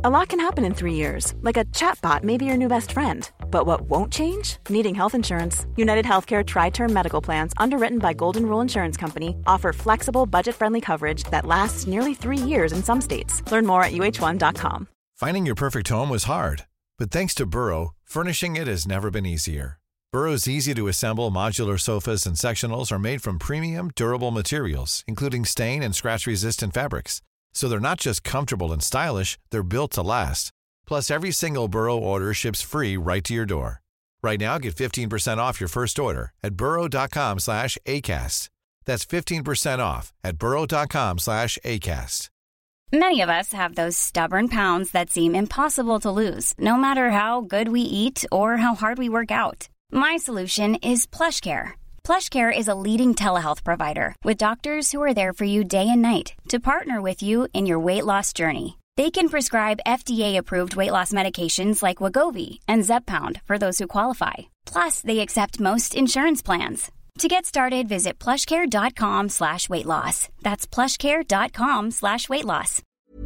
A lot can happen in 3 years, like a chatbot may be your new best friend. But what won't change? Needing health insurance. United Healthcare Tri-Term Medical Plans, underwritten by Golden Rule Insurance Company, offer flexible, budget-friendly coverage that lasts nearly 3 years in some states. Learn more at uh1.com. Finding your perfect home was hard, but thanks to Burrow, furnishing it has never been easier. Burrow's easy-to-assemble modular sofas and sectionals are made from premium, durable materials, including stain and scratch-resistant fabrics. So they're not just comfortable and stylish, they're built to last. Plus, every single Burrow order ships free right to your door. Right now, get 15% off your first order at burrow.com/ACAST. That's 15% off at burrow.com/ACAST. Many of us have those stubborn pounds that seem impossible to lose, no matter how good we eat or how hard we work out. My solution is PlushCare. PlushCare is a leading telehealth provider with doctors who are there for you day and night to partner with you in your weight loss journey. They can prescribe FDA-approved weight loss medications like Wegovy and Zepbound for those who qualify. Plus, they accept most insurance plans. To get started, visit plushcare.com/weightloss. That's plushcare.com/weightloss.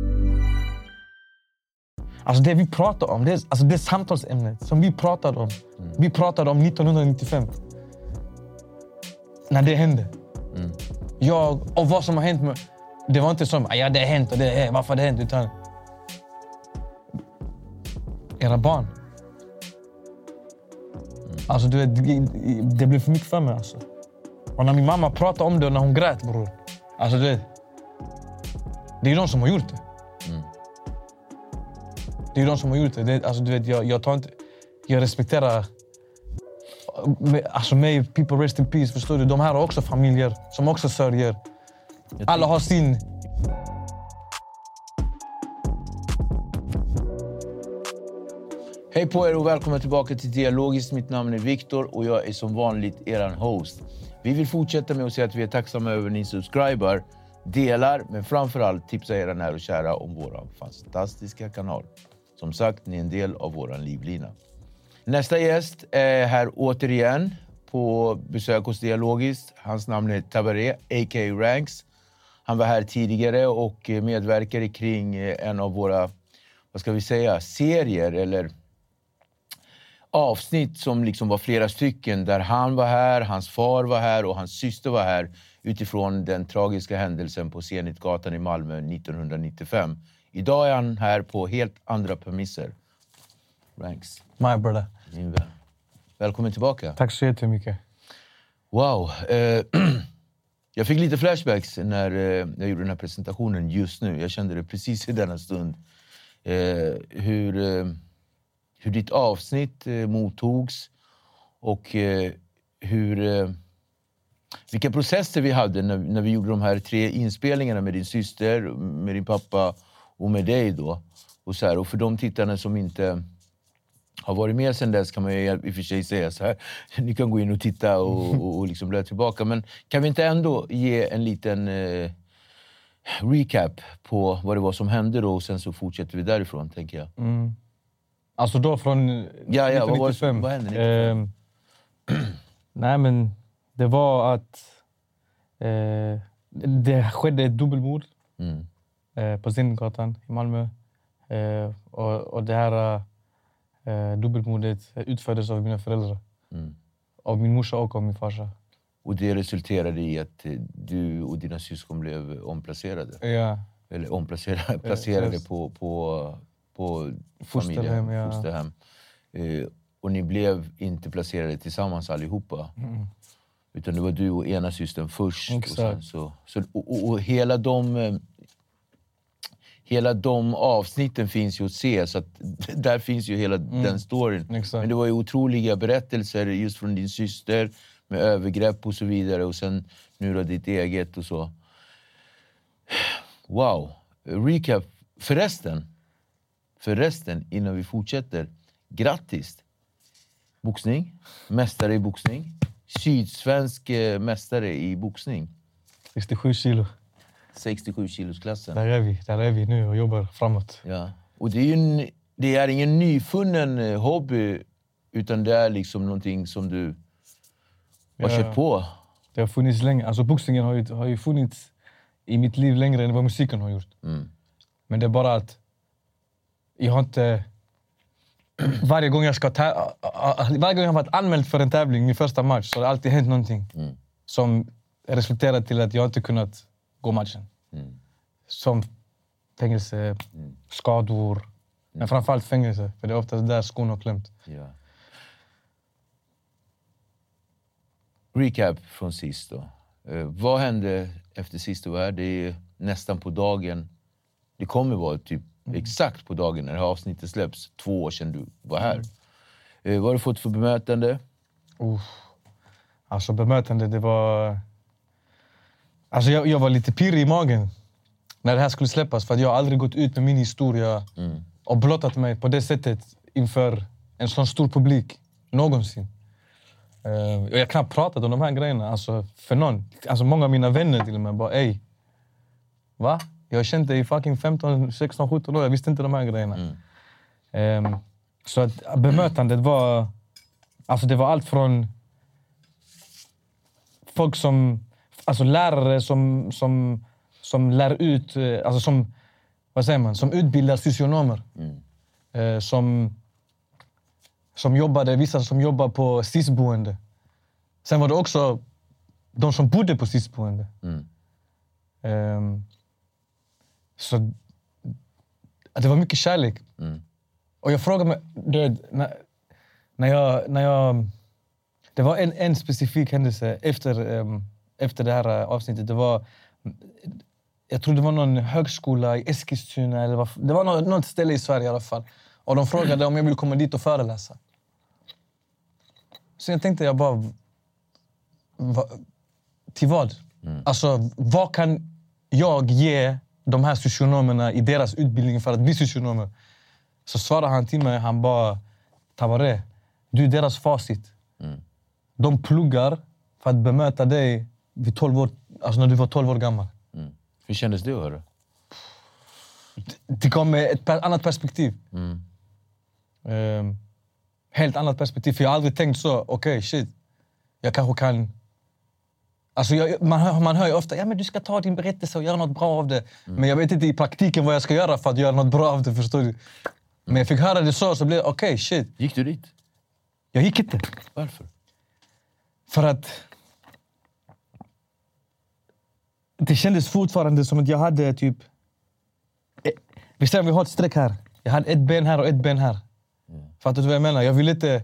Alltså det vi pratar om, det är samtalsämnet som vi pratade om. Vi pratade om 1995. När det hände. Och vad som har hänt med... Det var inte som, ja det har hänt och det är, varför det hänt, utan... Era barn. Alltså du vet, det blev för mycket för mig alltså. Och när min mamma pratade om det och när hon grät, bror. Alltså du vet, det är ju de som har gjort det. Det är ju de som har gjort det. Alltså du vet, jag tar inte... Jag respekterar... Alltså mig, people rest in peace, förstår du? De här har också familjer som också sörjer. Alla har sin... Hej på er och välkomna tillbaka till Dialogiskt. Mitt namn är Viktor och jag är som vanligt eran host. Vi vill fortsätta med att säga att vi är tacksamma över ni subscriber, delar, men framförallt tipsar era nära och kära om vår fantastiska kanal. Som sagt, ni är en del av våran livlina. Nästa gäst är här återigen på besök hos Dialogiskt. Hans namn är Tabaré, a.k.a. Ranks. Han var här tidigare och medverkade kring en av våra, vad ska vi säga, serier eller avsnitt som liksom var flera stycken. Där han var här, hans far var här och hans syster var här utifrån den tragiska händelsen på Zenitgatan i Malmö 1995. Idag är han här på helt andra premisser. Ranks. My brother. Min vän. Välkommen tillbaka. Tack så jättemycket. Wow. Jag fick lite flashbacks när jag gjorde den här presentationen just nu. Jag kände det precis i denna stund. Hur ditt avsnitt mottogs och vilka processer vi hade när vi gjorde de här 3 inspelningarna med din syster, med din pappa och med dig då. Och, så här, och för de tittarna som inte har varit med sedan dess kan man ju i och för sig säga så här. Ni kan gå in och titta och liksom bläddra tillbaka. Men kan vi inte ändå ge en liten recap på vad det var som hände då? Och sen så fortsätter vi därifrån, tänker jag. Alltså då från 1995. Vad hände 1995? Nej men det var att det skedde ett dubbelmord på Zenitgatan i Malmö. Och det här dubbelmordet utfördes av mina föräldrar. Av min morsa och av min farsa. Och det resulterade i att du och dina syskon blev omplacerade? Ja. Eller placerade på fosterhem, fosterhem. Och ni blev inte placerade tillsammans allihopa. Utan det var du och ena systern först. Exakt. Och hela de avsnitten finns ju att se. Så att där finns ju hela den storyn. Exakt. Men det var ju otroliga berättelser just från din syster. Med övergrepp och så vidare. Och sen nu då ditt eget och så. Wow. Recap. Förresten, innan vi fortsätter. Grattis. Boxning. Mästare i boxning. Sydsvensk mästare i boxning. 67 kilo. 67 kilosklassen. Där är vi nu och jobbar framåt. Ja. Och det är ingen nyfunnen hobby. Utan det är liksom någonting som du har kört på. Det har funnits länge. Alltså boxningen har ju funnits i mitt liv längre än vad musiken har gjort. Men det är bara att jag har inte... Varje gång jag har varit anmäld för en tävling, min första match, så har det alltid hänt någonting som resulterat till att jag inte kunnat gå matchen. Som fängelse, skador, men framförallt fängelse, för det är oftast där skon har klämt. Ja. Recap från sist då. Vad hände efter sist du var här? Det är nästan på dagen. Det kommer vara typ exakt på dagen när det här avsnittet släpps. 2 år sedan du var här. Vad har du fått för bemötande? Alltså bemötande, det var... Alltså jag var lite pirrig i magen när det här skulle släppas. För att jag har aldrig gått ut med min historia och blottat mig på det sättet inför en sån stor publik någonsin. Jag har knappt pratat om de här grejerna. Alltså för någon. Alltså många av mina vänner till och med bara, ey, va? Jag har känt dig i fucking 15, 16, 17 år. Jag visste inte de här grejerna. Så att bemötandet var... Alltså det var allt från folk som... Alltså lärare som lär ut... Alltså som... Vad säger man? Som utbildar socionomer. Som jobbade... Vissa som jobbar på SIS-boende. Sen var det också de som bodde på SIS-boende. Så det var mycket kärlek. Och jag frågade mig... När jag... Det var en specifik händelse efter det här avsnittet. Det var... Jag tror det var någon högskola i Eskilstuna. Eller det var något ställe i Sverige i alla fall. Och de frågade om jag ville komma dit och föreläsa. Så jag tänkte jag bara... Till vad? Alltså, vad kan jag ge de här socionomerna i deras utbildning för att bli socionomer? Så svarade han till mig, han bara... Tabaré, du är deras facit. De pluggar för att bemöta dig vid 12 år, alltså när du var 12 år gammal. Hur kändes det att höra? Det kom med ett annat perspektiv. Helt annat perspektiv. För jag har aldrig tänkt så, okej, shit. Jag kanske kan... Alltså man hör ju ofta, ja men du ska ta din berättelse och göra något bra av det. Men jag vet inte i praktiken vad jag ska göra för att göra något bra av det, förstår du? Men jag fick höra det så blev det, okej, shit. Gick du dit? Jag gick inte. Varför? För att... Det kändes fortfarande som att jag hade typ... Vi har ett streck här. Jag hade ett ben här och ett ben här. Fattar du vad jag menar? Jag vill inte...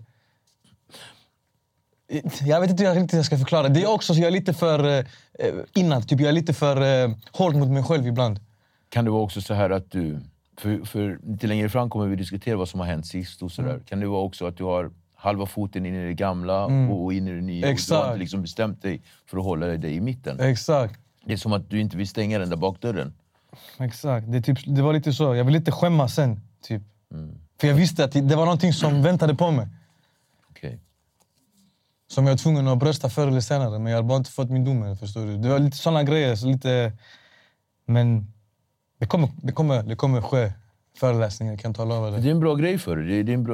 Jag vet inte hur jag ska förklara. Det är också så jag är lite för innan. Typ jag är lite för hård mot mig själv ibland. Kan det vara också så här att du... För lite längre fram kommer vi diskutera vad som har hänt sist och sådär. Kan det vara också att du har halva foten in i det gamla och in i det nya? Exakt. Och du har inte liksom bestämt dig för att hålla dig i mitten. Exakt. Det är som att du inte vill stänga den där bakdörren. Exakt. Det var lite så. Jag ville inte skämmas sen. Typ. För jag visste att det var någonting som väntade på mig. Okay. Som jag var tvungen att brösta förr eller senare. Men jag har bara inte fått min dom, förstår du. Det var lite sådana grejer. Så lite... Men det kommer ske. Föreläsningar, kan jag tala över det. Det är en bra grej för dig. Det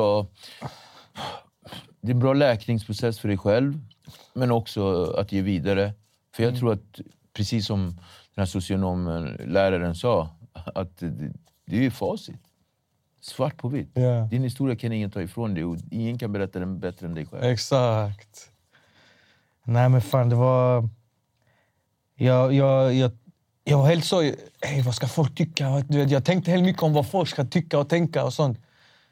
är en bra läkningsprocess för dig själv. Men också att ge vidare. För jag tror att, precis som den här socionomen, läraren sa, att det är ju facit. Svart på vitt. Yeah. Din historia kan ingen ta ifrån dig och ingen kan berätta den bättre än dig själv. Exakt. Nej men fan, det var... Jag var helt så... vad ska folk tycka? Du vet, jag tänkte helt mycket om vad folk ska tycka och tänka och sånt.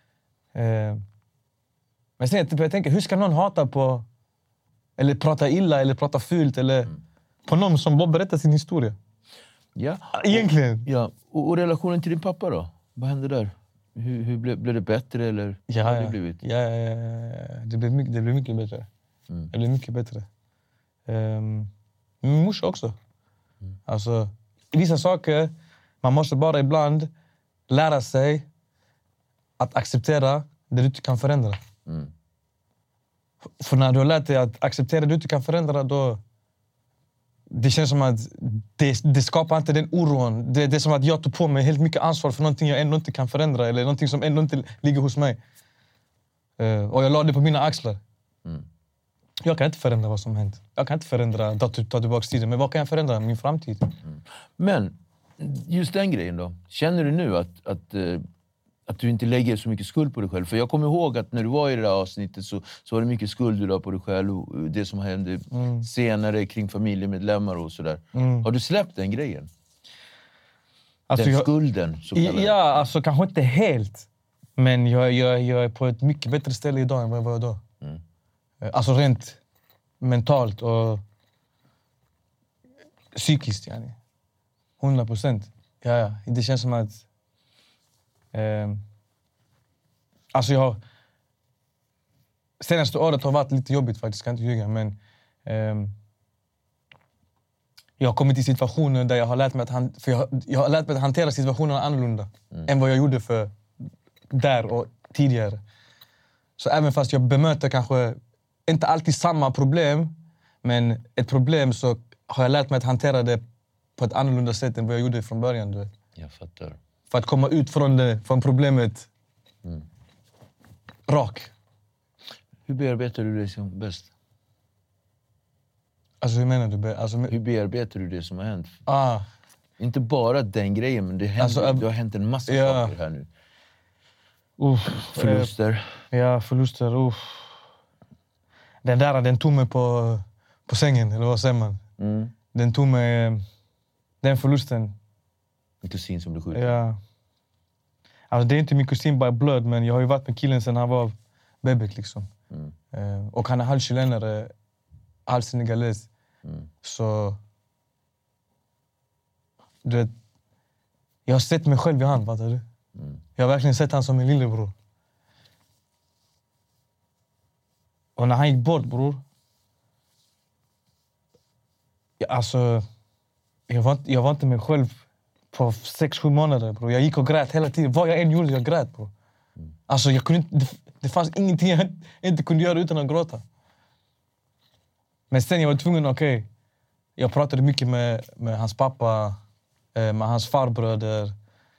Men sen jag tänker, hur ska någon hata på... Eller prata illa eller prata fult eller... På någon som bara berättar sin historia. Ja. Egentligen. Ja. Och relationen till din pappa då? Vad hände där? Hur blev det bättre eller ja, har det blivit? Ja. Det blev mycket bättre. Det blev mycket bättre. Min morsa också. Alltså, vissa saker, man måste bara ibland lära sig att acceptera det du inte kan förändra. För när du har lärt dig att acceptera det du inte kan förändra, då... Det känns som att det skapar inte den oron. Det är som att jag tog på mig helt mycket ansvar för någonting jag ändå inte kan förändra. Eller någonting som ändå inte ligger hos mig. Och jag la det på mina axlar. Jag kan inte förändra vad som hänt. Jag kan inte förändra, ta tillbaka tiden. Men vad kan jag förändra? Min framtid. Men just den grejen då. Känner du nu att Att du inte lägger så mycket skuld på dig själv. För jag kommer ihåg att när du var i det där avsnittet så var det mycket skuld du la på dig själv. Och det som hände senare kring familjemedlemmar och sådär. Har du släppt den grejen? Alltså, den skulden? Så ja, alltså kanske inte helt. Men jag är på ett mycket bättre ställe idag än vad jag var då. Alltså rent mentalt och psykiskt. Yani. 100%. Ja, det känns som att... alltså senaste året har varit lite jobbigt faktiskt, kan inte ljuga. Men jag har kommit till situationer där jag har lärt mig att hantera situationerna annorlunda än vad jag gjorde för där och tidigare. Så även fast jag bemöter kanske inte alltid samma problem, men ett problem, så har jag lärt mig att hantera det på ett annorlunda sätt än vad jag gjorde från början. Du vet. Jag fattar. För att komma ut från problemet rak. Hur bearbetar du det som bäst? Alltså hur menar du? Alltså, hur bearbetar du det som har hänt? Inte bara den grejen, men det har hänt en massa saker här nu. Förluster. Förluster. Den tog mig på sängen, eller vad säger man? Den tog mig... Den förlusten. En kusin som du skjuter. Ja. Alltså det är inte min kusin by blood, men jag har ju varit med killen sedan han var bebek liksom. Och han är halvchilenare, halvsenegales. Så... Du vet, jag har sett mig själv i han, fattar du? Jag har verkligen sett han som min lillebror. Och när han gick bort, bror... Jag var inte mig själv på 6-7 månader, bror. Jag gick och grät hela tiden. Vad jag än gjorde, jag grät, bror. Alltså, jag kunde inte... Det fanns ingenting jag inte kunde göra utan att gråta. Men sen jag var tvungen, jag pratade mycket med hans pappa, med hans farbröder.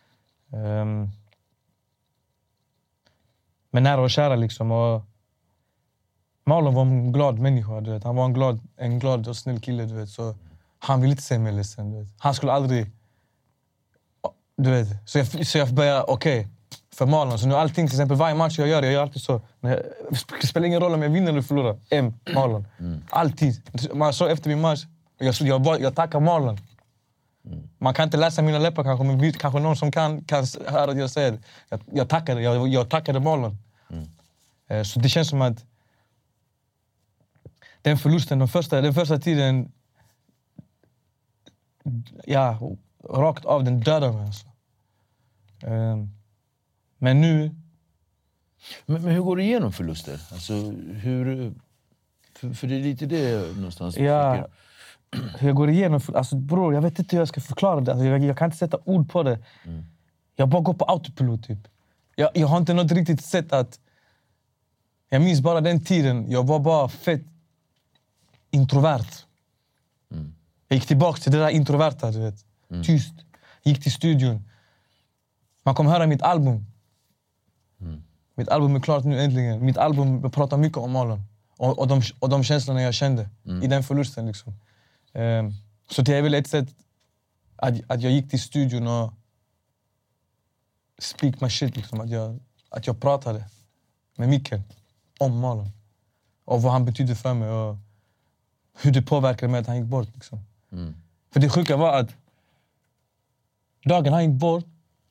Med nära och kära liksom. Och Marlon var en glad människa, du vet. Han var en glad och snäll kille, du vet. Så han ville inte se mig ledsen, du vet. Han skulle aldrig... Du vet. Så jag började, för Marlon. Så nu allting, till exempel varje match jag gör alltid så. Det spelar ingen roll om jag vinner eller förlorar. Marlon. Alltid. Man så efter min match, jag tackar Marlon. Man kan inte läsa mina läppar kanske, men kanske någon som kan höra att jag säger det. Jag tackade, jag tackade Marlon. Så det känns som att den förlusten, den första tiden, rakt av den dödade mig. Alltså. Men nu... Men hur går du igenom förluster? Alltså, för det är lite det någonstans. Ja, hur jag går igenom... Alltså, bror, jag vet inte hur jag ska förklara det. Alltså, jag kan inte sätta ord på det. Jag bara går på autopilot, typ. Jag har inte något riktigt sätt att... Jag minns bara den tiden. Jag var bara fett introvert. Jag gick tillbaka till det där introverta, du vet. Tyst. Gick till studion. Man kommer höra mitt album. Mitt album är klart nu äntligen. Mitt album pratar mycket om Marlon. Och de känslorna jag kände i den förlusten. Liksom. Så det är väl ett sätt att jag gick till studion och speak my shit. Liksom. Att jag pratade med Mikkel om Marlon. Och vad han betydde för mig. Och hur det påverkade mig att han gick bort. Liksom. För det sjuka var att dagen han gick bort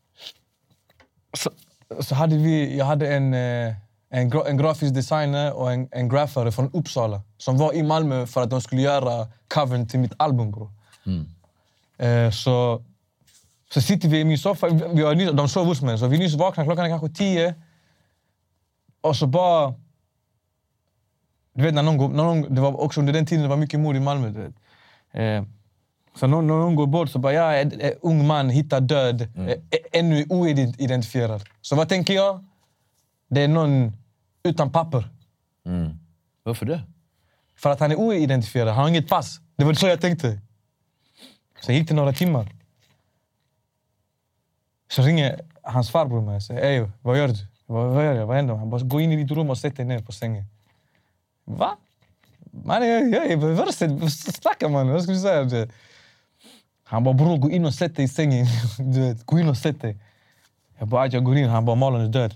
så hade jag hade en grafisk designer och en graffare från Uppsala som var i Malmö för att de skulle göra covern till mitt album, bro. Så sitter vi i min soffa, de sov hos mig, så vi nyss vaknar, klockan är kanske 10. Och så bara... Du vet, när någon, det var också under den tiden det var mycket mord i Malmö, du vet. Så när någon går bort så bara, en ung man hittar död, ännu oidentifierad. Så vad tänker jag? Det är någon utan papper. Varför det? För att han är oidentifierad, han har inget pass. Det var så jag tänkte. Sen gick det några timmar. Så ringer hans farbror mig och säger, vad gör du? Vad gör jag? Vad händer? Han bara, gå in i ditt rum och sätt dig ner på sängen. Va? Man, vad snackar man? Vad ska du säga? Han bara, bror, gå in och sätt dig i sängen. Du vet, gå in och sätt dig. Jag går in, han bara Marlon är död.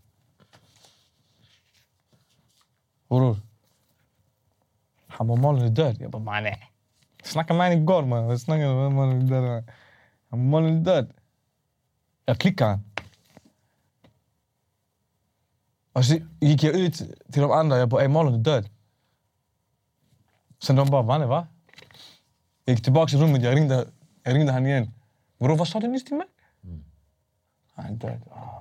Bror. Han bara Marlon är död. Jag bara mannen. Snackade med han igår man. Jag snackade med Marlon är död. Han bara Marlon är död. Jag klickade han. Och så gick jag ut till de andra. Jag bara Marlon är död. Sen de bara va? Jag gick tillbaka till rummet. Jag ringde han igen. Bror vad sa du nyss till mig? Han är död.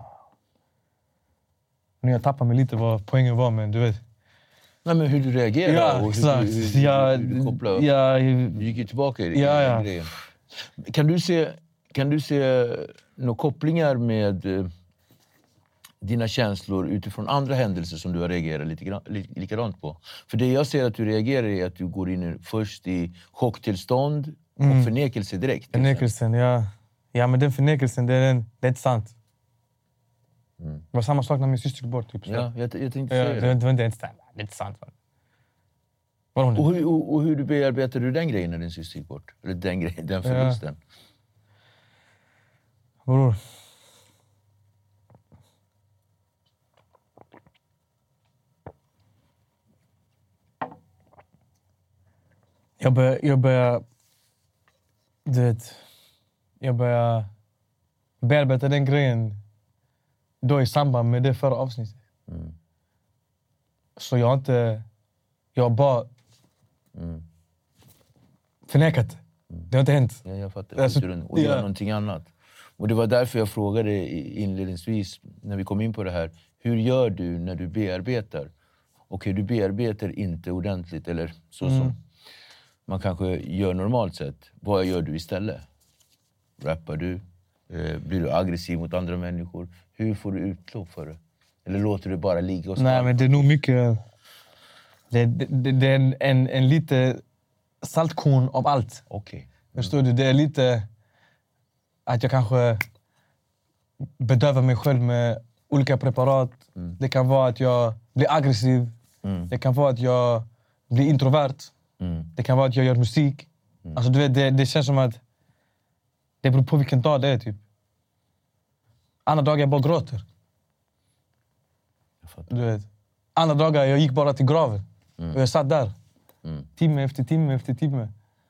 Nu jag tappar mig lite vad poängen var, men du vet. Nej, men hur du reagerar. Ja, och exakt. hur du kopplar upp. Du gick ju tillbaka i grejen. Kan du se några kopplingar med dina känslor utifrån andra händelser som du har reagerat likadant på? För det jag ser att du reagerar är att du går in först i chocktillstånd och förnekelse direkt. Förnekelsen, ja. Ja, men den förnekelsen, det är inte sant. Det var samma sak när min syster gick bort. Typ, ja, jag tänkte säga det. Det är inte sant. Och hur du bearbetar du den grejen när din syster gick bort? Eller den förlusten? Bror. Jag börjar bearbeta den grejen då i samband med det förra avsnittet. Så jag bara förnekat det. Det har inte hänt. Ja, jag fattar. Och det var någonting annat. Och det var därför jag frågade inledningsvis när vi kom in på det här. Hur gör du när du bearbetar? Och du bearbetar inte ordentligt eller så som man kanske gör normalt sett. Vad gör du istället? Rappar du? Blir du aggressiv mot andra människor? Hur får du utlopp för det? Eller låter du bara ligga och Nej, men det är nog mycket... Det är en lite saltkorn av allt. Okej. Förstår du? Det är lite att jag kanske bedövar mig själv med olika preparat. Det kan vara att jag blir aggressiv. Det kan vara att jag blir introvert. Det kan vara att jag gör musik. Alltså du vet, det känns som att det beror på vilken dag det är typ. Andra dagar jag bara gråter. Du vet. Andra dagar jag gick bara till graven. Och jag satt där. Timme efter timme.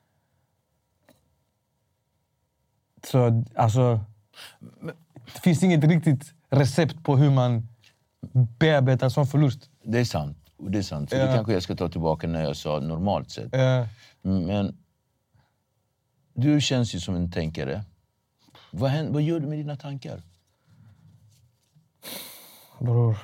Så alltså... Det finns inget riktigt recept på hur man bearbetar en sån förlust. Det är sant. För det kanske jag ska ta tillbaka när jag sa normalt sett. Men du känns ju som en tänkare. Vad gör du med dina tankar? Bror.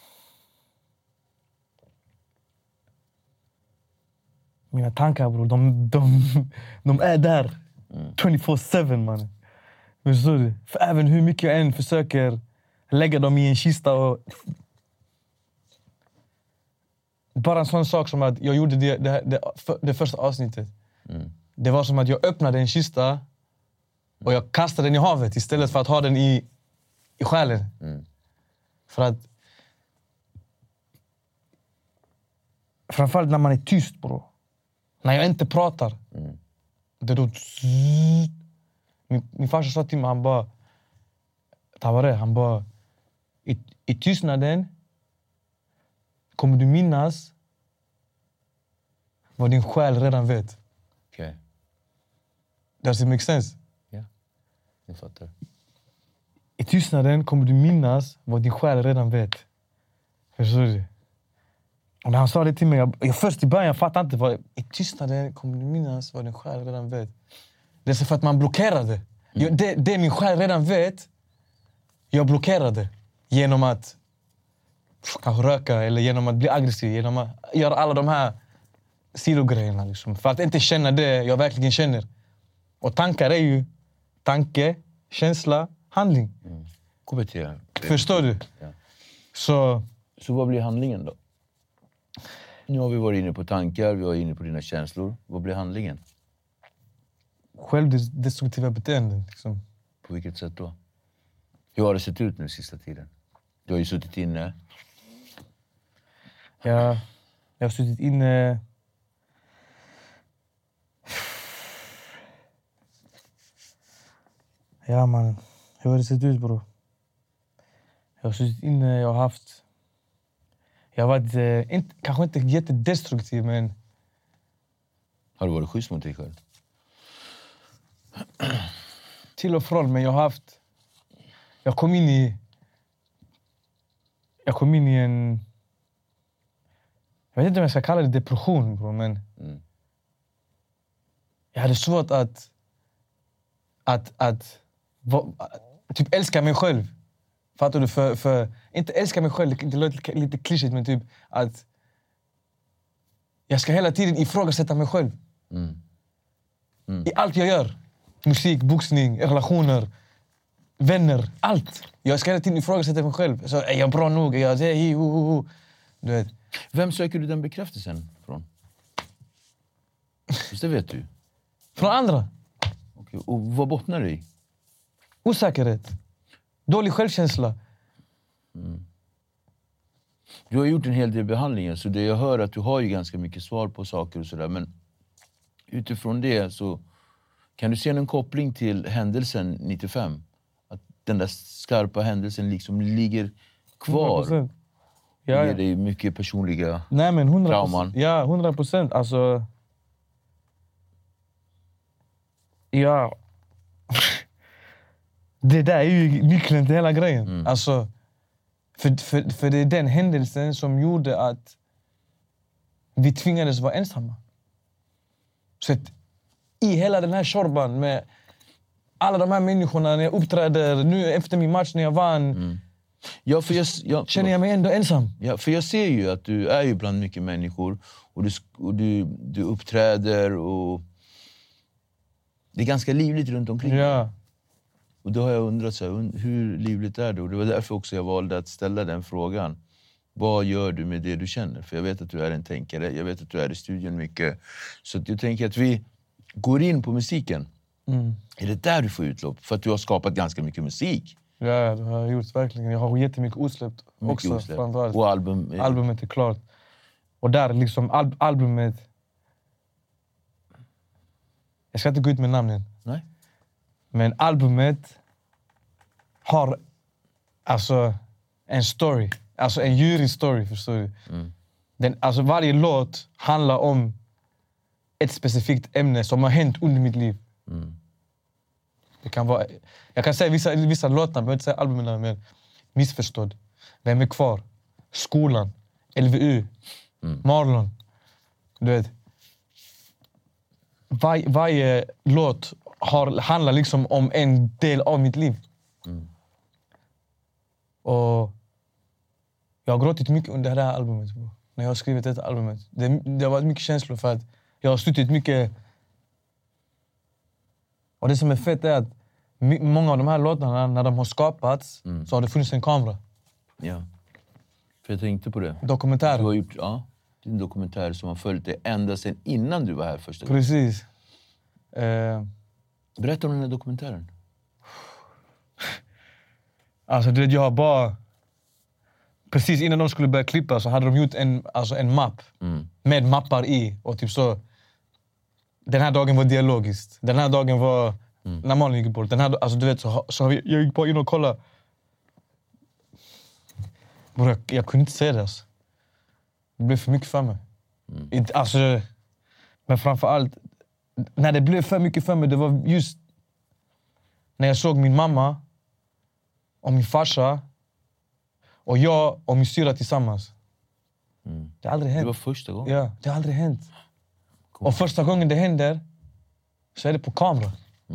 Mina tankar, bror, de är där. 24/7, man. Förstår du? För även hur mycket jag än försöker lägga dem i en kista och... Bara en sån sak som att jag gjorde det första avsnittet. Det var som att jag öppnade en kista och jag kastade den i havet istället för att ha den i själen. För att... Framförallt när man är tyst, bro. När jag inte pratar. Det då... Min farsa sa till mig, han bara... Tavare, han bara... I tystnaden kommer du minnas vad din själ redan vet. Okej. Does it make sense? Ja, jag fattar. I tystnaden kommer du minnas vad din själ redan vet. Förstår du? Och när han sa det till mig, jag först i början jag fattade inte vad... I tystnaden kommer du minnas vad din själ redan vet. Det är så för att man blockerade. Det min själ redan vet, jag blockerade. Genom att kanske röka eller genom att bli aggressiv. Genom att göra alla de här sidogrejerna. Liksom. För att inte känna det jag verkligen känner. Och tankar är ju tanke, känsla, handling. KBT. Förstår du? Ja. Så vad blir handlingen då? Nu har vi varit inne på tankar, vi var inne på dina känslor. Vad blir handlingen? Självdestruktiva beteenden. Liksom. På vilket sätt då? Hur har det sett ut nu sista tiden? Du har ju suttit inne. Ja, jag har suttit inne... Ja, man. Hur har det sett ut, bro? Jag har suttit inne, jag har varit, kanske inte jättedestruktiv, men... Har du varit schysst mot dig själv? Till och från, men jag kom in i en... Jag vet inte om jag ska kalla det depression, bro, men... Jag hade svårt att typ älska mig själv. Fattar du? För inte älska mig själv, det låter lite klyschigt, men typ att jag ska hela tiden ifrågasätta mig själv. I allt jag gör. Musik, boxning, relationer, vänner, allt. Jag ska hela tiden ifrågasätta mig själv. Så är jag bra nog? Är jag det? Du vet. Vem söker du den bekräftelsen från? Just det vet du. Från andra. Okej. Och vad bottnar det i? Osäkerhet. Dålig självkänsla. Du har gjort en hel del behandlingar, så det jag hör att du har ju ganska mycket svar på saker och sådär. Men utifrån det så kan du se en koppling till händelsen 95? Att den där skarpa händelsen liksom ligger kvar. 100%. Ja. Ger dig mycket personliga trauman. Ja, 100%. Alltså... Ja... Det där är ju nyckeln till hela grejen. Alltså, för det är den händelsen som gjorde att vi tvingades vara ensamma. Så att i hela den här shorban med alla de här människorna när jag uppträder, nu efter min match när jag vann, Ja, för känner jag mig ändå ensam. Ja, för jag ser ju att du är ju bland mycket människor och du uppträder och det är ganska livligt runt omkring. Ja. Och då har jag undrat så här, hur livligt är det? Och det var därför också jag valde att ställa den frågan. Vad gör du med det du känner? För jag vet att du är en tänkare. Jag vet att du är i studion mycket. Så att jag tänker att vi går in på musiken. Är det där du får utlopp? För att du har skapat ganska mycket musik. Ja, det har jag gjort verkligen. Jag har jättemycket osläppt också. Framförallt. Och albumet är klart. Och där liksom albumet... Jag ska inte gå ut med namnen. Nej. Men albumet har alltså en story. Alltså en jurystory, förstår du? Alltså varje låt handlar om ett specifikt ämne som har hänt under mitt liv. Det kan vara... Jag kan säga vissa låtar, jag behöver inte säga albumen, men Missförstådd, Vem är kvar? Skolan, LVU, Marlon. Du vet. Varje låt handlar liksom om en del av mitt liv. Och jag har gråtit mycket under det här albumet. Bro. När jag har skrivit detta albumet. Det har varit mycket känslor för att jag har suttit mycket... Och det som är fett är att många av de här låtarna, när de har skapats, så har det funnits en kamera. Ja. För jag tänkte på det. Dokumentär. Du har gjort en dokumentär som har följt dig ända sedan innan du var här första gången. Precis. Berätta om den här dokumentären. Alltså du vet, jag har bara... Precis innan de skulle börja klippa så hade de gjort en mapp med mappar i. Och typ så... Den här dagen var dialogiskt. Den här dagen var... När Malin gick bort. Den här, alltså du vet, så jag gick bara in och kollade. Jag kunde inte se det. Alltså. Det blev för mycket för mig. Alltså, men framförallt, när det blev för mycket för mig, det var just när jag såg min mamma och min farsa och jag och min syra tillsammans. Det har aldrig hänt. Det var första gången? Ja, det har aldrig hänt. Cool. Och första gången det händer så är det på kamera.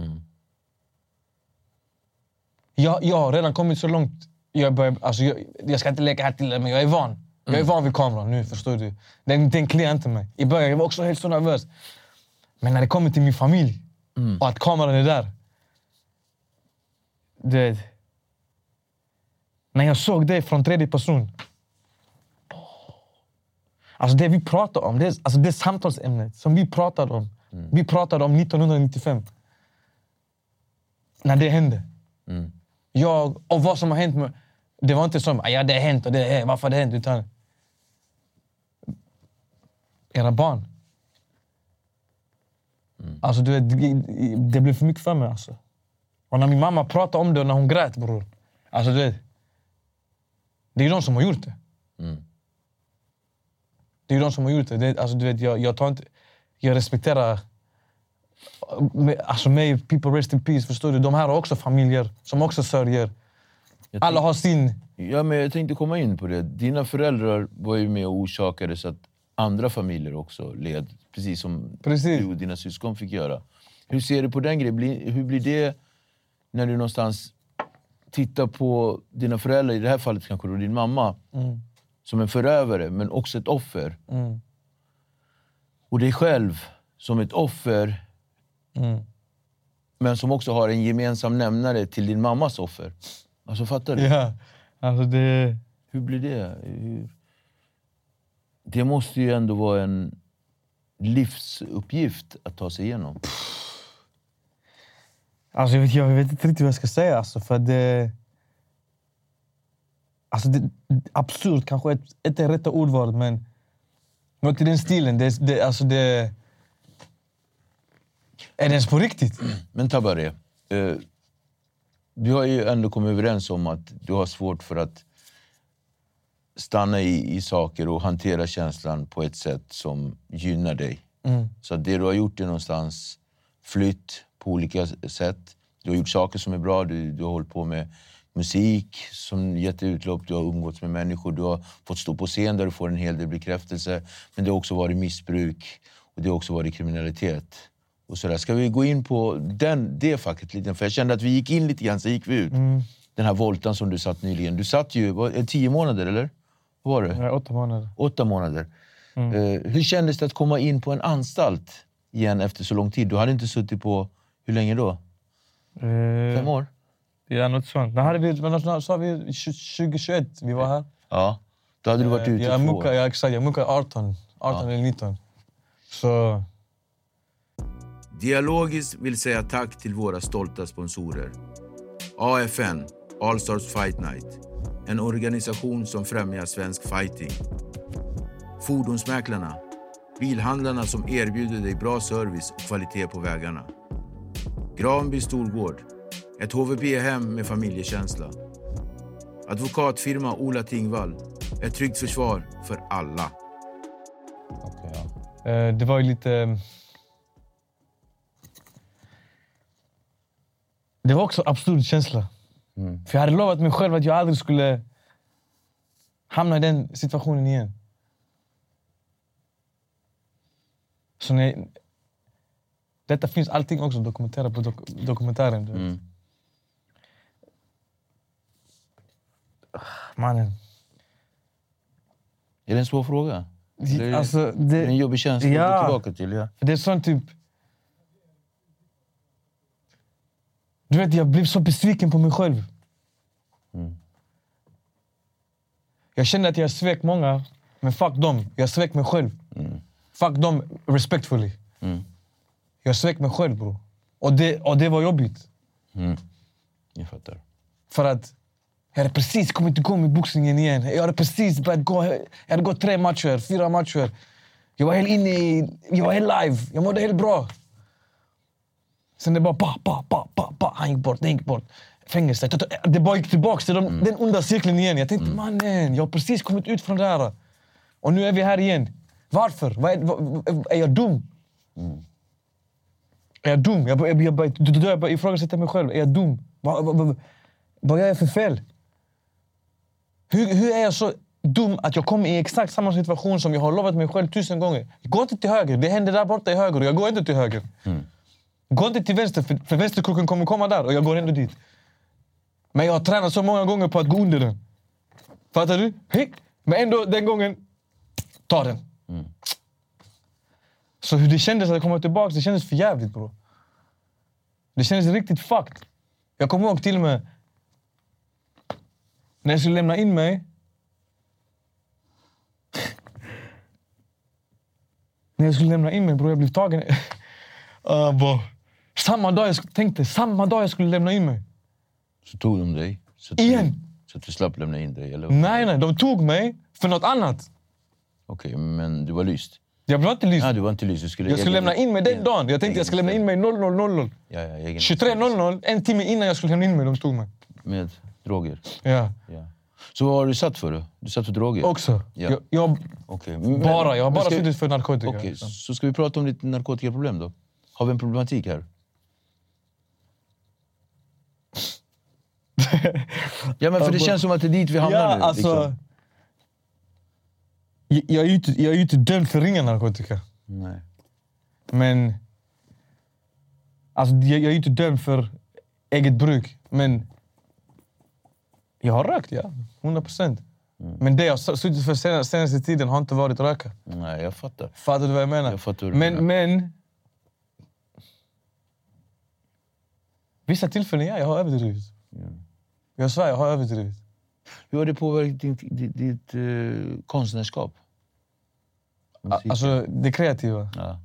Jag har redan kommit så långt. Jag ska inte leka här till det, men jag är van. Jag är van vid kameran nu, förstår du. Den kliar inte mig. I början jag var också helt så nervös. Men när det kommer till min familj och att kameran är där. När jag såg det från tredje person. Alltså det vi pratar om, det samtalsämnet som vi pratade om. Vi pratade om 1995. När det hände. Och vad som har hänt med... Det var inte som, det har hänt och det är varför har det hänt, utan... Era barn. Alltså du vet, det blev för mycket för mig alltså. Och när min mamma pratade om det och när hon grät, bror. Alltså du vet... Det är de som har gjort det. Det är de som har gjort det. Alltså, du vet, jag tar inte... Jag respekterar... Alltså mig, people rest in peace, förstår du? De här har också familjer som också sörjer. Alla har sin... Ja, men jag tänkte komma in på det. Dina föräldrar var ju med och orsakade så att andra familjer också led. Precis som du och dina syskon fick göra. Hur ser du på den grejen? Hur blir det när du någonstans tittar på dina föräldrar, i det här fallet kanske då din mamma, som en förövare men också ett offer. Och dig själv som ett offer, men som också har en gemensam nämnare till din mammas offer. Alltså, fattar du? Ja, alltså det... Hur blir det? Det måste ju ändå vara en livsuppgift att ta sig igenom. Alltså jag vet inte riktigt vad jag ska säga. Alltså, för det... Alltså det... Absurd kanske inte är rätta ordvalet, men... Något i den stilen. Alltså det... Är det ens på riktigt? Men Tabaré, vi har ju ändå kommit överens om att du har svårt för att stanna i saker och hantera känslan på ett sätt som gynnar dig. Så det du har gjort är någonstans flytt på olika sätt. Du har gjort saker som är bra, du har hållit på med musik som gett utlopp, du har umgåtts med människor, du har fått stå på scen där du får en hel del bekräftelse, men det har också varit missbruk och det har också varit kriminalitet. Och så där. Ska vi gå in på det facket lite? För jag kände att vi gick in lite grann, så gick vi ut. Den här voltan som du satt nyligen. Du satt ju 10 månader, eller? Vad var det? Ja, 8 månader. 8 månader. Hur kändes det att komma in på en anstalt igen efter så lång tid? Du hade inte suttit på, hur länge då? 5 år? Ja, något sånt. När hade vi, sa vi 2021 vi var här? Ja, då hade du varit ute 2 år. Ja, exakt. Jag muckade 18 eller 19. Så... Dialogiskt vill säga tack till våra stolta sponsorer. AFN, All Stars Fight Night. En organisation som främjar svensk fighting. Fordonsmäklarna. Bilhandlarna som erbjuder dig bra service och kvalitet på vägarna. Granby Storgård. Ett HVB-hem med familjekänsla. Advokatfirma Ola Tingvall. Ett tryggt försvar för alla. Okay, ja. Det var ju lite... Det var också en absurd känsla. För jag hade lovat mig själv att jag aldrig skulle hamna i den situationen igen. Så detta finns allting också dokumenterat på dokumentären. Mannen. Är det en svår fråga? Alltså, det är en jobbig känsla att gå tillbaka till. Ja. Det är sånt typ... Du vet, jag blev så besviken på mig själv. Jag kände att jag svek många, men fuck dem. Jag svek mig själv. Fuck dem respectfully. Jag svek mig själv, bro. Och det var jobbigt. Jag fattar. För att jag hade precis kommit igång med boxningen igen. Jag hade precis börjat gå. Jag hade gått 3 matcher, 4 matcher. Jag var helt inne i... Jag var helt live. Jag mådde helt bra. Sen det bara han gick bort. Fängelse. Det bara gick tillbaka till den onda cirkeln igen. Jag tänkte, mannen, jag har precis kommit ut från det här. Och nu är vi här igen. Varför? Är jag dum? Är jag dum? Jag börjar ifrågasätta mig själv. Är jag dum? Vad gör jag för fel? Hur är jag så dum att jag kommer i exakt samma situation som jag har lovat mig själv 1000 gånger? Jag går inte till höger. Det händer där borta i höger och jag går inte till höger. Gå inte till vänster, för vänsterkroken kommer komma där och jag går ändå dit. Men jag har tränat så många gånger på att gå under den. Fattar du? Men ändå den gången, ta den. Så hur det kändes att komma tillbaka, det kändes för jävligt, bro. Det kändes riktigt fucked. Jag kommer ihåg till och med när jag skulle lämna in mig. Bro, jag blev tagen. Samma dag jag skulle lämna in mig. Så tog de dig? Igen? Så att du slapp lämna in dig? Eller? Nej, de tog mig för något annat. Okej, men du var lyst? Jag blev inte lyst. Du var inte lyst. Jag skulle lämna in mig den dagen. Jag tänkte jag ska lämna in mig 00:00. 23:00, en timme innan jag skulle lämna in mig, de tog mig. Med droger? Ja. Så vad har du satt för då? Du satt för droger? Också. Ja. Jag har bara suttit för narkotika. Okej, så ska vi prata om ditt narkotikaproblem då? Har vi en problematik här? Ja, men för det känns som att det är dit vi hamnar nu. Alltså, liksom. Jag är ju inte dömd för ringa narkotika. Nej. Men alltså, jag är ju inte dömd för eget bruk. Men jag har rökt, 100%. Men det jag har suttit för senaste tiden har inte varit röka. Nej, jag fattar. Fattar du vad jag menar? Jag fattar vad du menar. Men vissa tillfällen, jag har överdrivit. Jag svär, jag har överdrivit. Hur har det påverkat ditt konstnärskap? Alltså, det kreativa. Ja.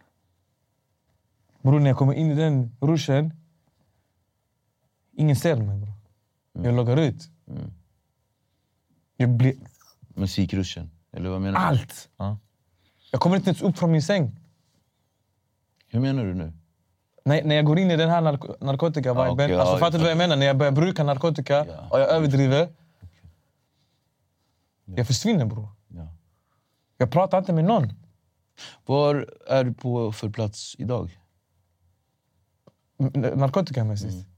Bror, när jag kommer in i den ruschen, ingen ser mig, bro. Jag loggar ut. Jag blir... Musikruschen? Eller vad menar du? Allt! Ja. Jag kommer inte ens upp från min säng. Hur menar du nu? När jag går in i den här narkotika-viben, okay, fattar du vad jag menar? När jag börjar bruka narkotika och jag överdriver, jag försvinner, bror. Ja. Jag pratar inte med någon. Var är du på för plats idag? Narkotikamässigt.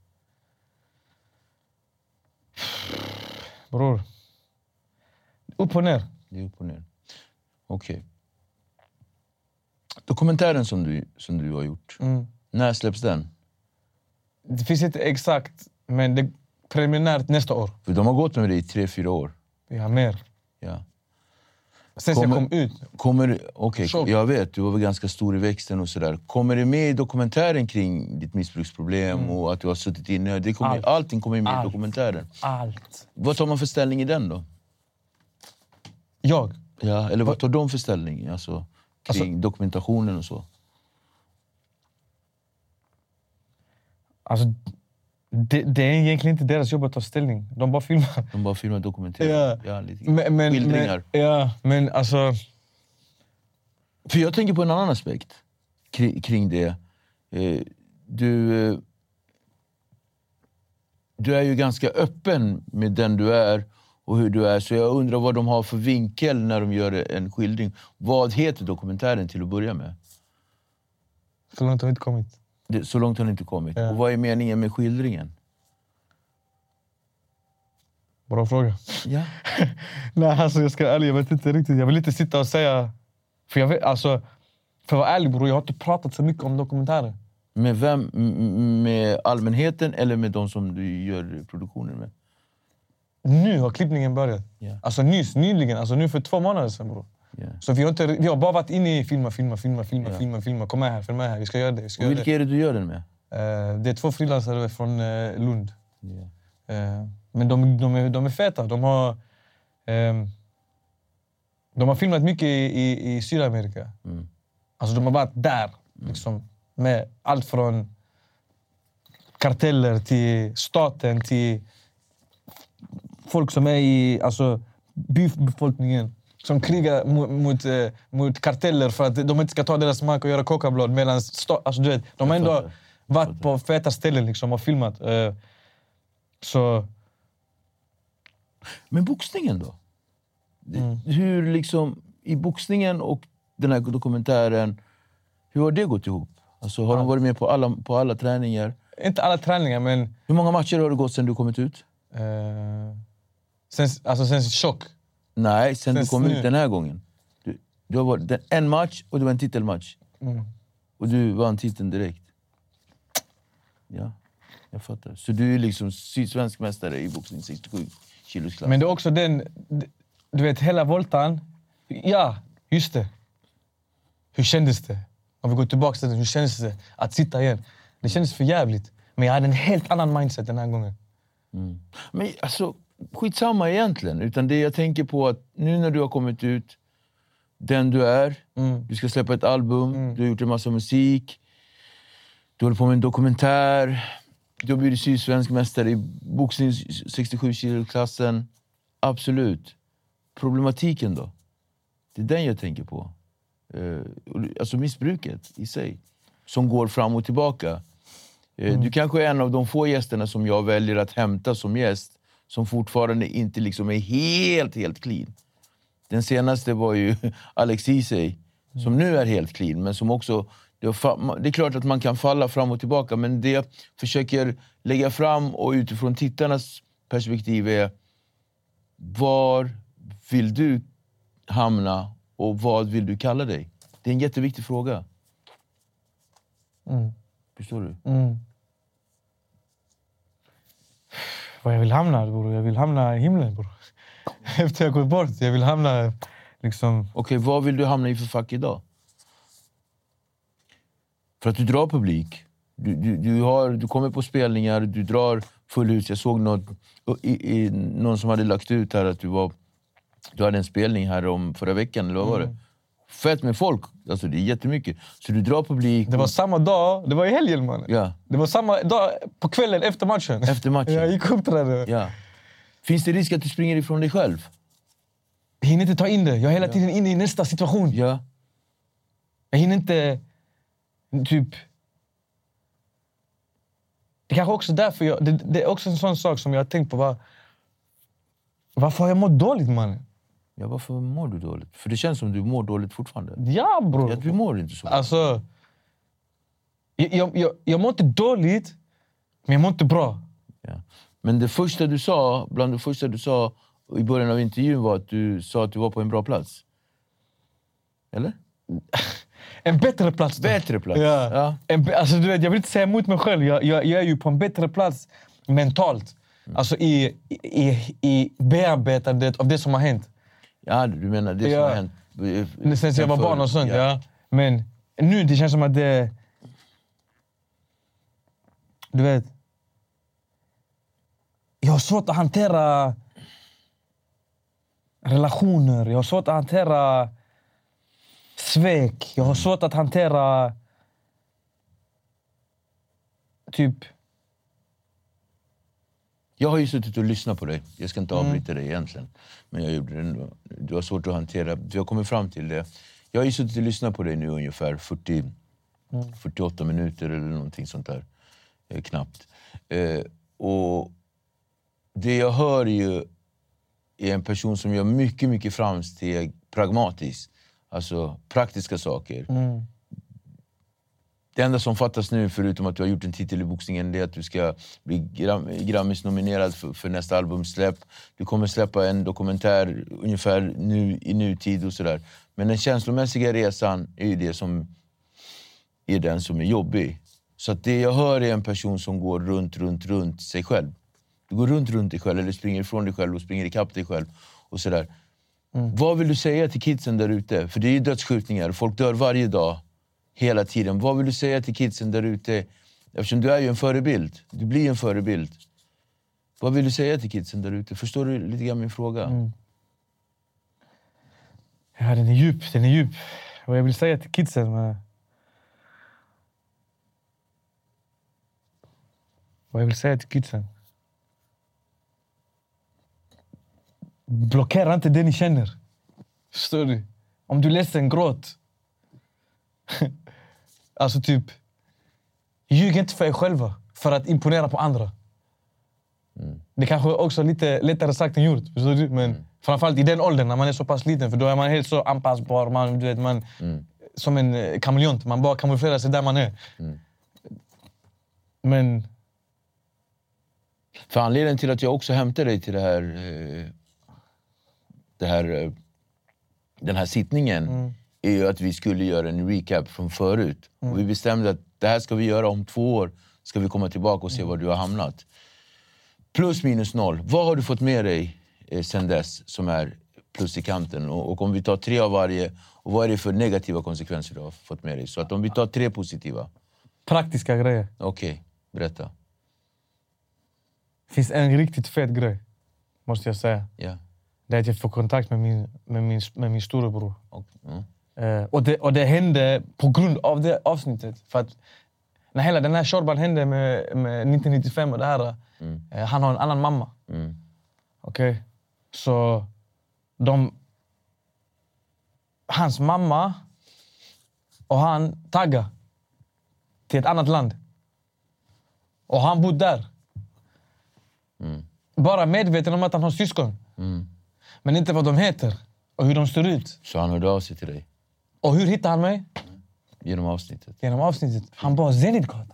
Bror. Upp och ner. Det är upp och ner. Okej. Dokumentären som du har gjort. När släpps den? Det finns inte exakt, men det är preliminärt nästa år. För de har gått med dig i 3-4 år. Ja, mer. Ja. Sen jag kom ut. Okej, jag vet. Du var väl ganska stor i växten och sådär. Kommer det med i dokumentären kring ditt missbruksproblem och att du har suttit inne? Allting kommer med i dokumentären. Allt. Vad tar man för ställning i den då? Jag? Ja, eller vad tar de för ställning? Alltså, kring dokumentationen och så. Alltså, det är egentligen inte deras jobb att ta ställning. De bara filmar. De bara filmar och dokumenterar. Ja, lite skildringar. Men alltså... För jag tänker på en annan aspekt kring det. Du är ju ganska öppen med den du är och hur du är. Så jag undrar vad de har för vinkel när de gör en skildring. Vad heter dokumentären till att börja med? Så långt har vi inte kommit. Så långt har den inte kommit. Ja. Och vad är meningen med skildringen? Bra fråga. Ja. Nej, alltså jag ska vara ärlig, jag vet inte riktigt. Jag vill inte sitta och säga... För jag vet, alltså... För att vara ärlig, bror, jag har inte pratat så mycket om dokumentärer. Med vem? Med allmänheten eller med de som du gör produktionen med? Nu har klippningen börjat. Yeah. Alltså nyligen. Alltså nu för 2 månader sedan, bror. Yeah. Så vi har bara varit inne i filma. Kom med här, vi ska göra det. Och vilka är det du gör den med? Det är 2 frilansare från Lund. Yeah. Men de är feta. De har filmat mycket i Sydamerika. Alltså de har varit där. Liksom, med allt från karteller till staten till folk som är i befolkningen. Som krigar mot karteller för att de inte ska ta deras mark och göra kokablad. Alltså, du vet, de har ändå varit på feta ställen liksom, och filmat. Så... Men boxningen då? Hur liksom, i boxningen och den här dokumentären, hur har det gått ihop? Alltså, har de varit med på alla träningar? Inte alla träningar, men... Hur många matcher har det gått sen du kommit ut? Sen chock. Nej, sen du kom ut den här gången. Du har varit en match och det var en titelmatch. Och du vann titeln direkt. Ja, jag fattar. Så du är liksom svensk mästare i boxning 67 kilos klass. Men det är också den... Du vet, hela voltan... Ja, just det. Hur kändes det? Om vi går tillbaka till det, hur kändes det att sitta igen? Det kändes för jävligt. Men jag hade en helt annan mindset den här gången. Men alltså, skitsamma egentligen. Utan det jag tänker på att nu när du har kommit ut, den du är, du ska släppa ett album, du har gjort en massa musik, du håller på med en dokumentär, du har blivit sydsvensk mästare i boxning 67 kilo-klassen. Absolut. Problematiken då? Det är den jag tänker på. Alltså missbruket i sig. Som går fram och tillbaka. Du kanske är en av de få gästerna som jag väljer att hämta som gäst. som fortfarande inte liksom är helt clean. Den senaste var ju Alex Ceesay, som nu är helt clean, men som också... Det är klart att man kan falla fram och tillbaka, men det jag försöker lägga fram och utifrån tittarnas perspektiv är: var vill du hamna och vad vill du kalla dig? Det är en jätteviktig fråga. Förstår du? Vad jag vill hamna, bror. Jag vill hamna i himlen, bror. Efter jag gått bort. Jag vill hamna liksom... Okej, vad vill du hamna i för fack idag? För att du drar publik. Du kommer på spelningar, du drar full hus. Jag såg någon som hade lagt ut här att du hade en spelning här om förra veckan, eller vad var det? Fett med folk, alltså det är jättemycket. Så du drar publik. Det var samma dag, det var i helgen, man. Ja. Det var samma dag på kvällen efter matchen. Efter matchen? Jag gick upp där. Ja. Finns det risk att du springer ifrån dig själv? Jag hinner inte ta in det. Jag är hela tiden inne i nästa situation. Ja. Jag hinner inte... Typ... Det kanske också därför det är också en sån sak som jag har tänkt på. Varför har jag mått dåligt, man? Ja, varför mår du dåligt? För det känns som du mår dåligt fortfarande. Ja, bror. Ja, du mår inte så bra. Alltså... Jag mår inte dåligt, men jag mår inte bra. Ja. Men bland det första du sa i början av intervjun var att du sa att du var på en bra plats. Eller? En bättre plats då. Bättre plats? Ja. Alltså, du vet, jag vill inte säga emot mig själv. Jag är ju på en bättre plats mentalt. Alltså i bearbetandet av det som har hänt. Ja, du menar det som har hänt? Sen jag var barn och sånt, ja. Men nu det känns som att det... Du vet... Jag har svårt att hantera relationer. Jag har svårt att hantera svek. Jag har svårt att hantera... Typ... Jag har ju suttit och lyssnat på dig. Jag ska inte avbryta dig egentligen. Men jag gjorde det ändå. Du har svårt att hantera. Du har kommit fram till det. Jag har ju suttit och lyssnat på dig nu ungefär 48 minuter eller någonting sånt där. Knappt. Och det jag hör ju är en person som gör mycket framsteg pragmatiskt. Alltså praktiska saker. Det enda som fattas nu, förutom att du har gjort en titel i boxningen, det är att du ska bli Grammis-nominerad för nästa albumsläpp. Du kommer släppa en dokumentär ungefär nu i nutid och sådär. Men den känslomässiga resan är ju det som är den som är jobbig. Så att det jag hör är en person som går runt sig själv. Du går runt dig själv, eller springer ifrån dig själv och springer ikapp dig själv och sådär. Vad vill du säga till kidsen där ute? För det är ju dödsskjutningar, folk dör varje dag. Hela tiden. Vad vill du säga till kidsen där ute? Eftersom du är ju en förebild. Du blir en förebild. Vad vill du säga till kidsen där ute? Förstår du lite grann min fråga? Ja, den är djup. Vad jag vill säga till kidsen... Vad jag vill säga till kidsen... Blockera inte det ni känner. Förstår du? Om du läser en gråt... Alltså typ... Ljug inte för er själva för att imponera på andra. Det kanske också är lite lättare sagt än gjort, förstår du? Men framförallt i den åldern när man är så pass liten, för då är man helt så anpassbar. Man som en kameleont. Man bara kamouflerar sig där man är. Men... För anledningen till att jag också hämtar dig till den här sittningen är ju att vi skulle göra en recap från förut. Och vi bestämde att det här ska vi göra om 2 år. Ska vi komma tillbaka och se var du har hamnat. Plus minus 0. Vad har du fått med dig sen dess som är plus i kanten? Och om vi tar 3 av varje, och vad är det för negativa konsekvenser du har fått med dig? Så att om vi tar 3 positiva. Praktiska grejer. Okej, berätta. Det finns en riktigt fet grej, måste jag säga. Ja. Det är att jag får kontakt med min storebror. Och det hände på grund av det avsnittet. För att när hela den här shorban hände med 1995 och det här, han har en annan mamma. Okej? Så hans mamma och han taggar till ett annat land. Och han bodde där. bara medveten om att han har syskon. Men inte vad de heter och hur de ser ut. Så han hörde av sig till dig? Och hur hittade han mig? Genom avsnittet? Genom avsnittet. Han bara Zenitgatan.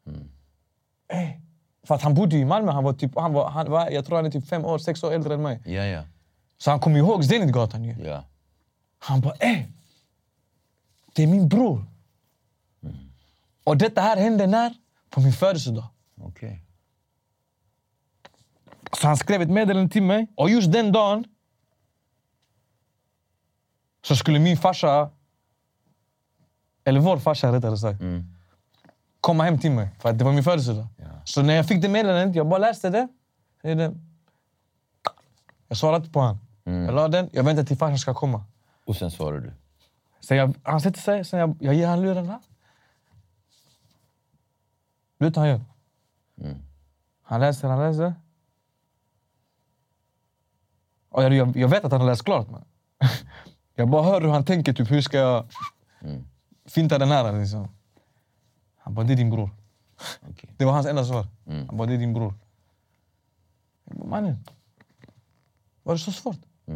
För att han bodde i Malmö. Han var, jag tror han är typ 5 år, 6 år äldre än mig. Ja. Så han kom ihåg Zenitgatan ju. Ja. Han bara, det är min bror. Och detta här hände när? På min födelsedag. Okej. Så han skrev ett meddelande till mig. Och just den dagen så skulle min farsa, eller vår farsa rättare sagt, komma hem till mig. För att det var min födelsedag. Ja. Så när jag fick det meddelandet, jag bara läste det. Jag svarade på han. Jag la den, jag väntade till farsan ska komma. Och sen svarade du? Så han sätter sig, sen jag ger han luren här. Vet han gör. Han läser. Och jag vet att han har läst klart. Man. Jag bara hör hur han tänker, typ, hur ska jag finta den här liksom. Han bara, det är din bror. Okay. Det var hans enda svar. Han bara, det är din bror. Jag bara, mannen. Var det så svårt?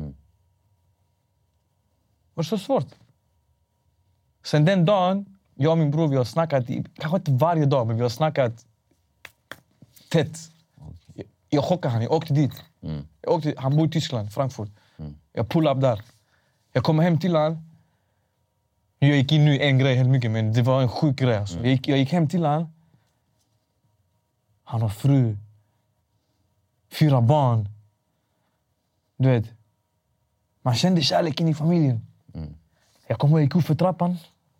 Var det så svårt? Sen den dagen, jag och min bror, vi har snackat, kanske inte varje dag, men vi har snackat tätt. Jag chockade han, jag åkte dit. Han bor i Tyskland, Frankfurt. Jag pull up där. Jag kommer hem till han. Jag gick in nu en grej helt mycket, men det var en sjuk grej. Alltså. Jag gick hem till han. Han har fru. 4 barn. Du vet. Man kände kärleken i familjen. Jag kommer och gick upp för trappan.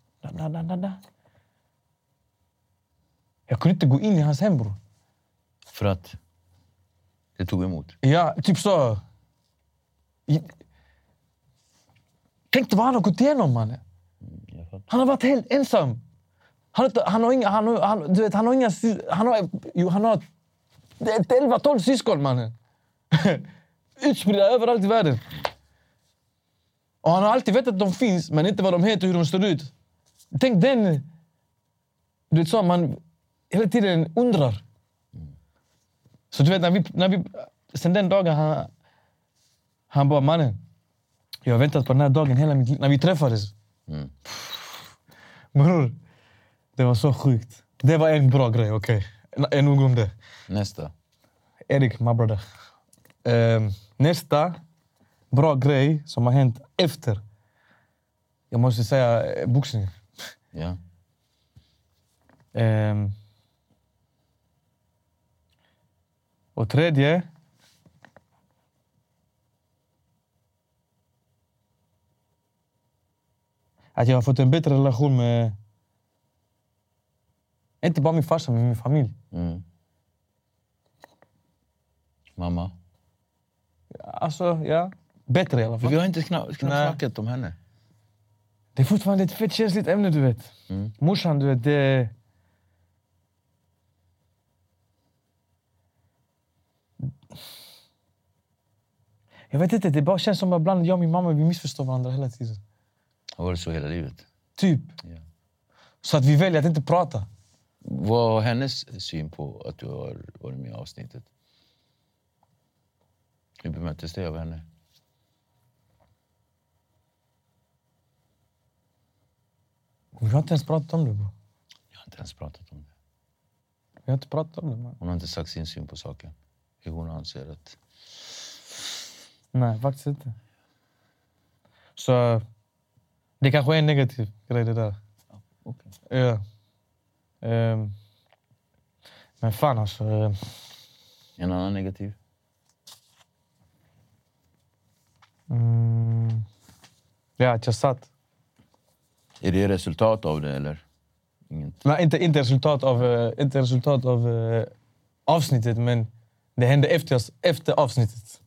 Jag kunde inte gå in i hans hem, bro. För att det tog emot? Ja, typ så. Tänk dig vad han har gått igenom, man. Han har varit helt ensam. Han har 11-12 syskon, mannen. Utspridda överallt i världen. Och han har alltid vetat att de finns, men inte vad de heter, hur de ser ut. Tänk den... Du vet så, man hela tiden undrar. Så du vet, när vi sen den dagen han bara, mannen, jag har väntat på den här dagen hela mitt liv. När vi träffades. Bror, det var så sjukt. Det var en bra grej, okej. En nog om det. Nästa. Erik, my brother. Nästa bra grej som har hänt efter. Jag måste säga boxning. Ja. Och tredje. Att jag har fått en bättre relation med... Inte bara min farsa, men min familj. Mamma? Alltså, ja. Bättre i alla fall. Vi har inte knappt snackat om henne. Det är fortfarande ett fett känsligt ämne, du vet. Morsan, du vet, det... Jag vet inte, det bara känns som att ibland jag och min mamma, vi missförstår varandra hela tiden. Har varit så hela livet? Typ. Ja. Så att vi väljer att inte prata. Vad var hennes syn på att du har varit med i avsnittet? Hur bemöttes det av henne? Vi har inte ens pratat om det, bro. Jag har inte ens pratat om det. Vi har inte pratat om det, man. Hon har inte sagt sin syn på saken. Hur hon anser att... Nej, faktiskt inte. Så det kanske är en negativ grej det där. Okay. Ja. Men fan alltså... En annan negativ? Ja, att jag satt. Är det resultat av det eller? Inget? Nej, inte resultat av avsnittet, men det hände efter avsnittet.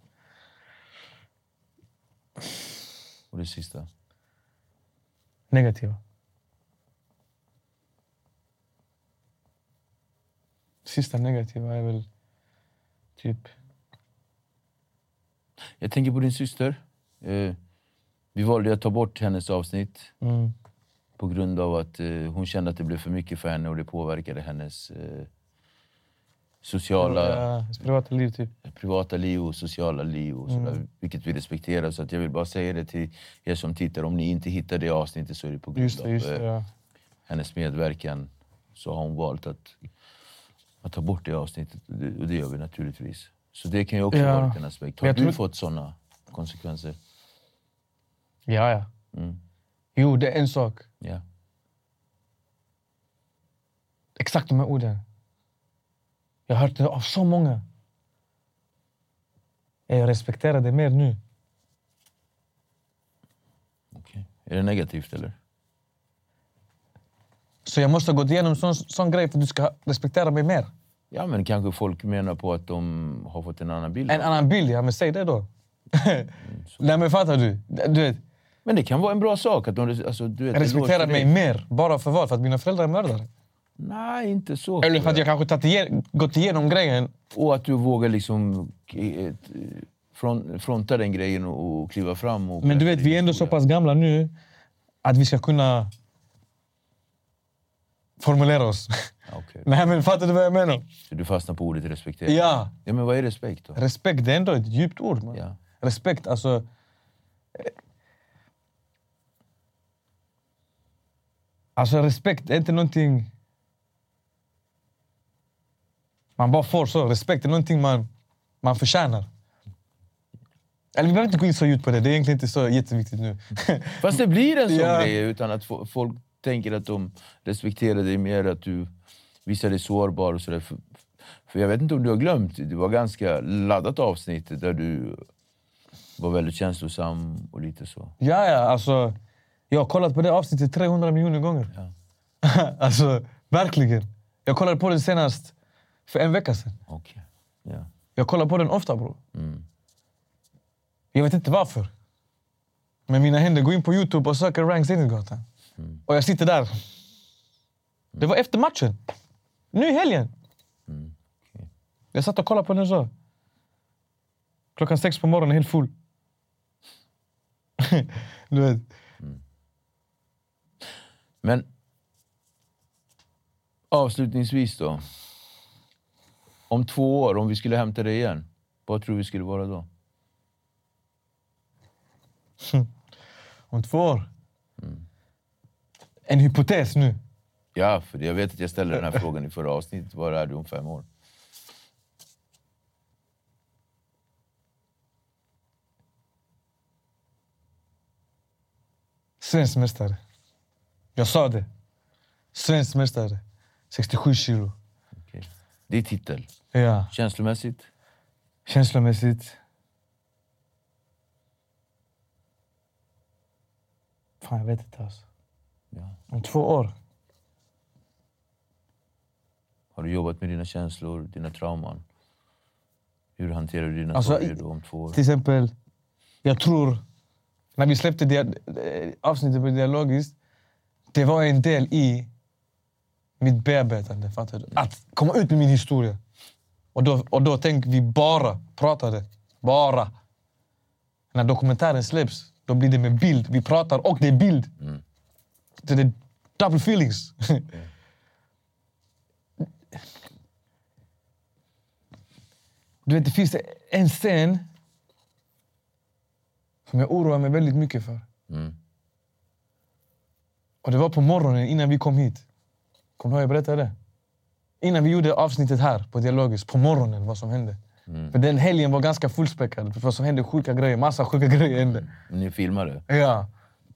Och det sista? Negativa. Sista negativa är väl typ... Jag tänker på din syster. Vi valde att ta bort hennes avsnitt. På grund av att hon kände att det blev för mycket för henne och det påverkade hennes sociala... privata liv typ. Privata liv och sociala liv och sådär, vilket vi respekterar. Så att jag vill bara säga det till er som tittar. Om ni inte hittar det avsnittet så är det på grund av hennes medverkan. Så har hon valt att ta bort det avsnittet. Och det gör vi naturligtvis. Så det kan ju också vara en aspekt. Har du fått sådana konsekvenser? Ja. Jo, det är en sak. Ja. Exakt de här orden. Jag har hört det av så många. Jag respekterar det mer nu. Okej. Är det negativt eller? Så jag måste ha gått igenom sån grej för att du ska respektera mig mer. Ja, men kanske folk menar på att de har fått en annan bild. En annan bild, ja, men säg det då. Nej, men fattar du? Du vet. Men det kan vara en bra sak. Att de, alltså, du vet, jag respekterar mig mer, bara för vad? För att mina föräldrar är mördare? Nej, inte så. Eller för att jag kanske gått igenom grejen. Och att du vågar liksom fronta den grejen och kliva fram. Och men du vet, vi är ändå så pass gamla nu att vi ska kunna formulera oss. Okay. Nej, men fattar du vad jag menar? Så du fastnar på ordet respektera? Ja. Ja, men vad är respekt då? Respekt, det är ändå ett djupt ord, man. Ja. Respekt, alltså... Alltså, respekt är inte någonting... Man bara får så. Respekt är någonting man förtjänar. Eller vi behöver inte gå in så djupt på det. Det är egentligen inte så jätteviktigt nu. Fast det blir en sån grej utan att folk tänker att de respekterar dig mer, att du visar dig sårbar och sådär. För jag vet inte om du har glömt, det var ganska laddat avsnitt där du var väldigt känslosam och lite så. Ja, alltså jag har kollat på det avsnittet 300 miljoner gånger. Ja. Alltså, verkligen. Jag kollade på det senast för en vecka sedan. Okay. Ja. Jag kollar på den ofta, bro. Jag vet inte varför. Men mina händer går in på YouTube och söker Rank Zenitgatan. Och jag sitter där. Det var efter matchen. Nu i helgen. Okay. Jag satt och kollade på den så. 6:00 på morgonen, helt full. Du vet. Men avslutningsvis då. Om 2 år, om vi skulle hämta dig igen, vad tror vi skulle vara då? Om 2 år? En hypotes nu. Ja, för jag vet att jag ställde den här frågan i förra avsnittet. Vad är du om 5 år? Svensk mästare. Jag sa det. Svensk mästare. 67 kilo. Okay. Det är titel. Ja. Känslomässigt? Känslomässigt. Fan, jag vet inte alltså. Ja. Om 2 år. Har du jobbat med dina känslor, dina trauman? Hur hanterar du dina sorger då om 2 år? Till exempel, jag tror, när vi släppte avsnittet på Dialogiskt, det var en del i mitt bearbetande, fattar du? Att komma ut med min historia. Och då tänkte vi bara pratade. Bara. När dokumentären släpps, då blir det med bild. Vi pratar och det är bild. Det är double feelings. Du vet, det finns en scen som jag oroar mig väldigt mycket för. Och det var på morgonen innan vi kom hit. Kommer du ihåg jag berättade det? Innan vi gjorde avsnittet här på Dialogiskt, på morgonen, vad som hände. För den helgen var ganska fullspäckad. För vad som hände, sjuka grejer, massa sjuka grejer hände. Ni filmade? Ja.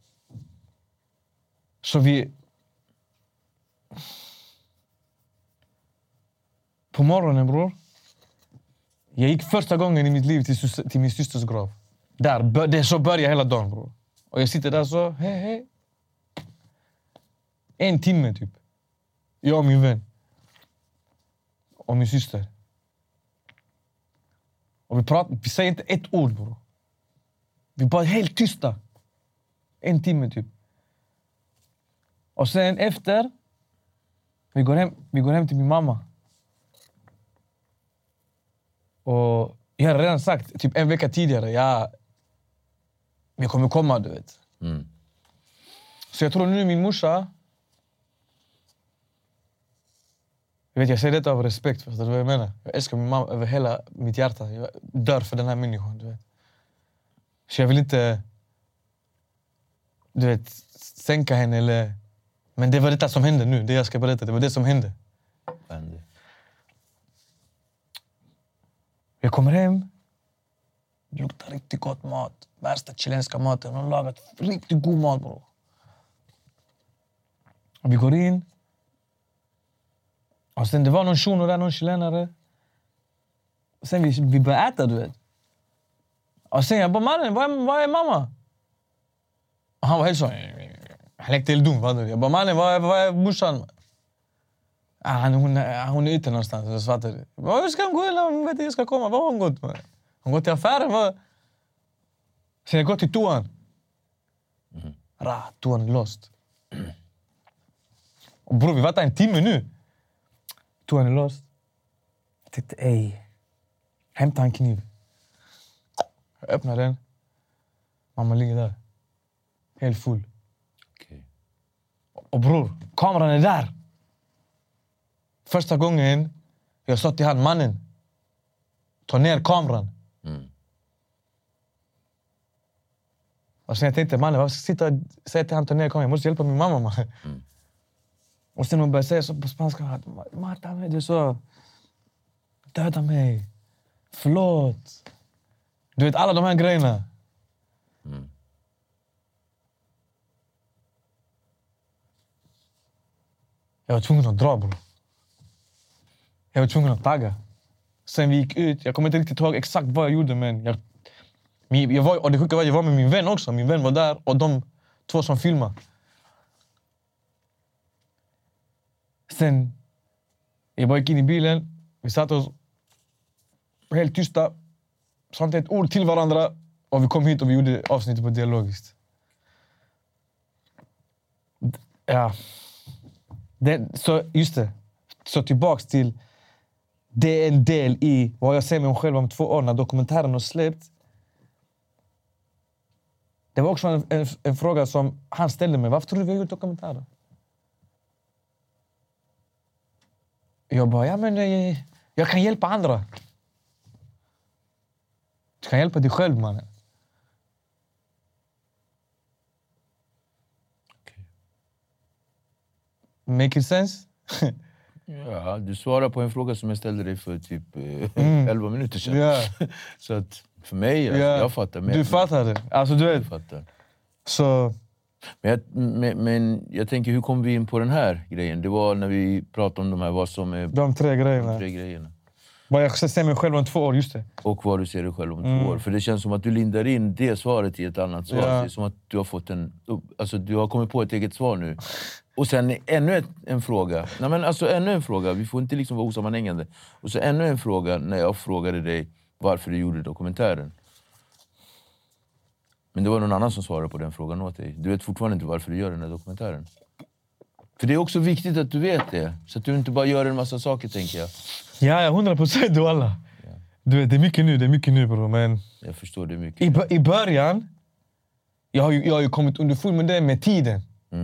Så vi... På morgonen, bror. Jag gick första gången i mitt liv till min systers grav. Det så börjar hela dagen, bror. Och jag sitter där så, hej. 1 timme, typ. Jag och min vän. Och min syster. Och vi säger inte ett ord, bror. Vi är bara helt tysta. 1 timme, typ. Och sen efter, vi går hem till min mamma. Och jag har redan sagt, typ 1 vecka tidigare, jag kommer komma, du vet. Så jag tror nu min morsa, Jag säger detta av respekt, förstår du vad jag menar? Jag älskar min mamma över hela mitt hjärta. Jag dör för den här människan, du vet. Så jag vill inte, du vet, sänka henne eller... Men det var detta som hände nu, det jag ska berätta, det var det som hände. Jag kommer hem, det luktar riktigt gott mat. Värsta chilenska maten, de har lagat riktigt god mat, bro. Och vi går in. Och sen det var någon shuno där, någon chilenare. Och sen vi började äta, du vet. Och sen jag bara, mannen, vad är mamma? Och han var helt så... Han lekte helt dum, vad du? Jag bara, mannen, vad är morsan? Hon är ute någonstans, så svarade du. Hur ska hon gå? Hon vet inte, jag ska komma. Vad har hon gått med? Hon gått till affären, vad? Sen jag går till toan. Toan är låst. Och bror, vi var där en timme nu. Toan är låst. Jag tänkte, hämta en kniv. Jag öppnar den. Mamma ligger där. Helt full. Okay. Och bror, kameran är där. Första gången jag sa till han, mannen, ta ner kameran. Och sen jag tänkte, mannen, varför ska jag säga till han ta ner kameran? Jag måste hjälpa min mamma, man. Och sen hon började säga så på spanska, Marta, du är så... Döda mig. Förlåt. Du vet, alla de här grejerna. Jag var tvungen att dra, bro. Jag var tvungen att tagga. Sen vi gick ut, jag kommer inte riktigt ihåg exakt vad jag gjorde, men jag var, och det sjuka var, jag var med min vän också. Min vän var där och de två som filmade. Sen, jag bara gick in i bilen, vi satt oss helt tysta, sa inte ett ord till varandra och vi kom hit och vi gjorde avsnittet på Dialogiskt. Ja. Så just det, så tillbaks till det är en del i vad jag ser med mig själv om 2 år när dokumentären har släppt. Det var också en fråga som han ställde mig. Varför tror du vi har gjort dokumentären? Jag bara, jag kan hjälpa andra. Du kan hjälpa dig själv, mannen. Okay. Make it sense? Ja, du svarar på en fråga som jag ställde dig för typ 11 minuter sedan. Yeah. Så att för mig, jag fattar. Du fattar det. Alltså du vet. Så... Men jag tänker, hur kom vi in på den här grejen? Det var när vi pratade om de här, vad som är... De 3 grejerna. Vad jag ser mig själv om 2 år, just det. Och vad du ser dig själv om 2 år. För det känns som att du lindar in det svaret i ett annat svar. Ja. Det är som att du har fått alltså du har kommit på ett eget svar nu. Och sen ännu en fråga. Nej, men alltså ännu en fråga. Vi får inte liksom vara osammanhängande. Och så ännu en fråga när jag frågade dig varför du gjorde dokumentären. Men det var någon annan som svarade på den frågan åt dig. Du vet fortfarande inte varför du gör den här dokumentären. För det är också viktigt att du vet det. Så att du inte bara gör en massa saker, tänker jag. Ja, 100% du alla. Ja. Du vet, det är mycket nu bro. Men jag förstår det mycket. I början, jag har ju kommit underfund med det med tiden.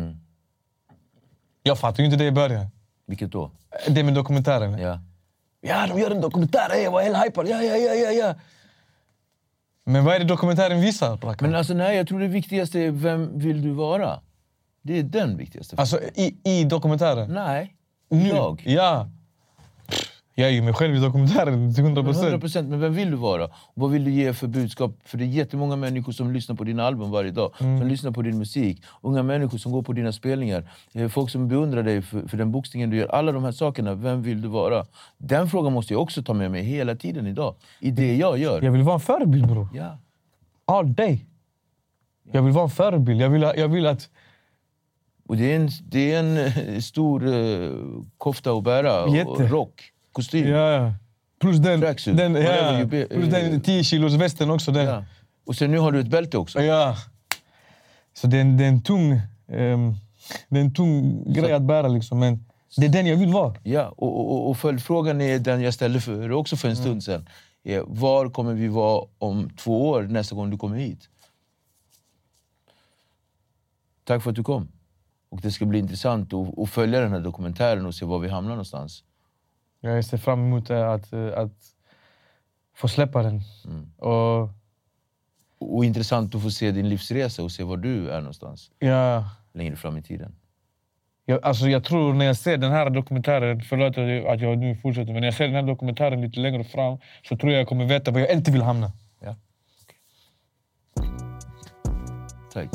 Jag fattar ju inte det i början. Vilket då? Det med dokumentären. Ja, de gör en dokumentär. Jag var helt hypad. Ja. Men vad är det dokumentären visar? Men alltså nej, jag tror det viktigaste är vem vill du vara? Det är den viktigaste. Alltså i dokumentären? Nej, jag? Ja. Jag är ju mig själv i dokumentären till 100%. 100%, men vem vill du vara? Och vad vill du ge för budskap? För det är jättemånga människor som lyssnar på dina album varje dag. Som lyssnar på din musik. Unga människor som går på dina spelningar. Folk som beundrar dig för den boxningen du gör. Alla de här sakerna, vem vill du vara? Den frågan måste jag också ta med mig hela tiden idag. I det jag gör. Jag vill vara en förebild, bro. Ja. All day. Jag vill vara en förebild. Jag vill att... Och det är en stor kofta att bära. Och rock. Kostym. Ja. Plus den 10 kilos västen också. Den. Ja. Och sen nu har du ett bälte också. Ja. Så det är en tung grej att bära liksom. Men det är den jag vill vara. Ja, och följdfrågan är den jag ställde för också för en stund sedan. Var kommer vi vara om 2 år nästa gång du kommer hit? Tack för att du kom. Och det ska bli intressant att följa den här dokumentären och se var vi hamnar någonstans. Jag ser fram emot att få släppa den. Och intressant att få se din livsresa och se var du är någonstans. Ja. Längre fram i tiden. Jag tror när jag ser den här dokumentären, förlåt att jag nu fortsätter, men när jag ser den här dokumentären lite längre fram så tror jag kommer veta var jag inte vill hamna. Ja. Tack.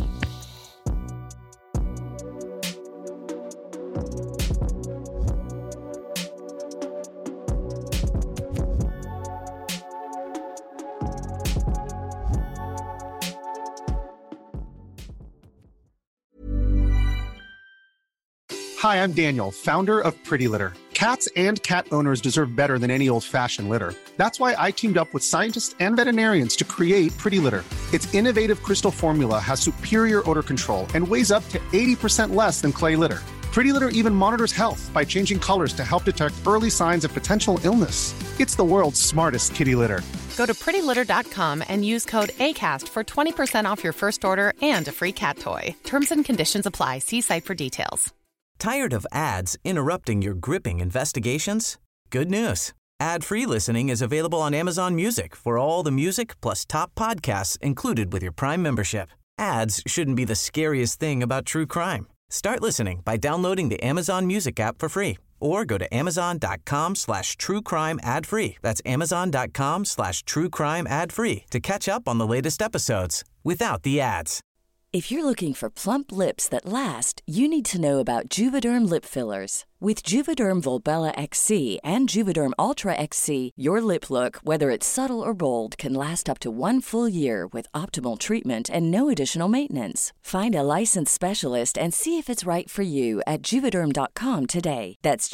Hi, I'm Daniel, founder of Pretty Litter. Cats and cat owners deserve better than any old-fashioned litter. That's why I teamed up with scientists and veterinarians to create Pretty Litter. Its innovative crystal formula has superior odor control and weighs up to 80% less than clay litter. Pretty Litter even monitors health by changing colors to help detect early signs of potential illness. It's the world's smartest kitty litter. Go to prettylitter.com and use code ACAST for 20% off your first order and a free cat toy. Terms and conditions apply. See site for details. Tired of ads interrupting your gripping investigations? Good news. Ad-free listening is available on Amazon Music for all the music plus top podcasts included with your Prime membership. Ads shouldn't be the scariest thing about true crime. Start listening by downloading the Amazon Music app for free or go to amazon.com/truecrime ad-free. That's amazon.com/truecrime ad-free to catch up on the latest episodes without the ads. If you're looking for plump lips that last, you need to know about Juvederm lip fillers. With Juvederm Volbella XC and Juvederm Ultra XC, your lip look, whether it's subtle or bold, can last up to 1 full year with optimal treatment and no additional maintenance. Find a licensed specialist and see if it's right for you at Juvederm.com today. That's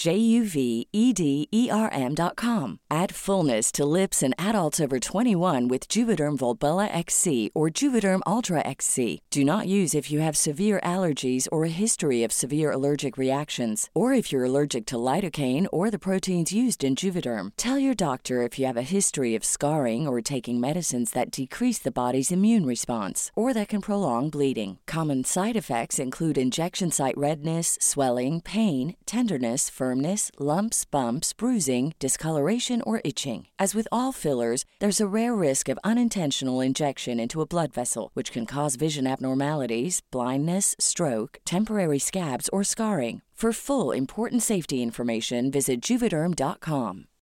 JUVEDERM.com. Add fullness to lips in adults over 21 with Juvederm Volbella XC or Juvederm Ultra XC. Do not use if you have severe allergies or a history of severe allergic reactions, or if you're allergic to lidocaine or the proteins used in Juvederm. Tell your doctor if you have a history of scarring or taking medicines that decrease the body's immune response or that can prolong bleeding. Common side effects include injection site redness, swelling, pain, tenderness, firmness, lumps, bumps, bruising, discoloration, or itching. As with all fillers, there's a rare risk of unintentional injection into a blood vessel, which can cause vision abnormalities, blindness, stroke, temporary scabs, or scarring. For full, important safety information, visit Juvederm.com.